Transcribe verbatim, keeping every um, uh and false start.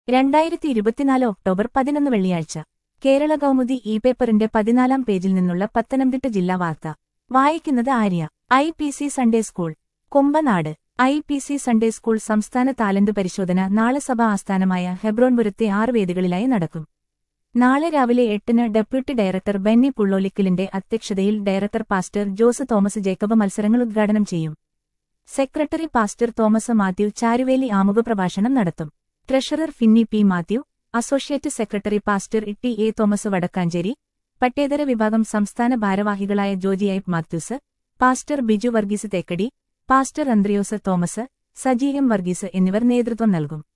രണ്ടായിരത്തി ഇരുപത്തിനാല് ഒക്ടോബർ പതിനൊന്ന് വെള്ളിയാഴ്ച കേരള കൗമുദി ഇ പേപ്പറിന്റെ പതിനാലാം പേജിൽ നിന്നുള്ള പത്തനംതിട്ട ജില്ലാ വാർത്ത വായിക്കുന്നത് Arya. I P C Sunday school Kumbanad. I P C Sunday school സംസ്ഥാന താലന്റ് പരിശോധന നാളെ സഭാ ആസ്ഥാനമായ ഹെബ്രോൻപുരത്തെ ആറ് വേദികളിലായി നടക്കും. നാളെ രാവിലെ എട്ടിന് ഡെപ്യൂട്ടി ഡയറക്ടർ ബെന്നി പുള്ളോലിക്കലിന്റെ അധ്യക്ഷതയിൽ ഡയറക്ടർ പാസ്റ്റർ ജോസ് തോമസ് ജേക്കബ് മത്സരങ്ങൾ ഉദ്ഘാടനം ചെയ്യും. സെക്രട്ടറി പാസ്റ്റർ തോമസ് മാത്യു ചാരുവേലി ആമുഖപ്രഭാഷണം നടത്തും. Treasurer Finny P Mathew, associate secretary pastor T A Thomas Vadakkanchery, പട്ടേതര വിഭാഗം സംസ്ഥാന ഭാരവാഹികളായ Joji I Mathews, pastor Biju Varghese Thekkady, pastor Anthrayose Thomas, Saji M Varghese എന്നിവർ നേതൃത്വം നൽകും.